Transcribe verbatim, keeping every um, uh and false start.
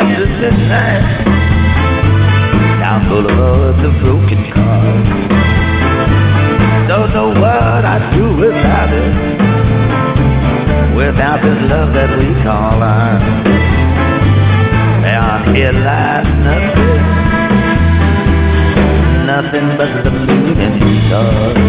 after midnight, down Boulevard, the broken cars. Don't know what I'd do without it, without this love that we call ours. Down here lies nothing, nothing but the moon and stars.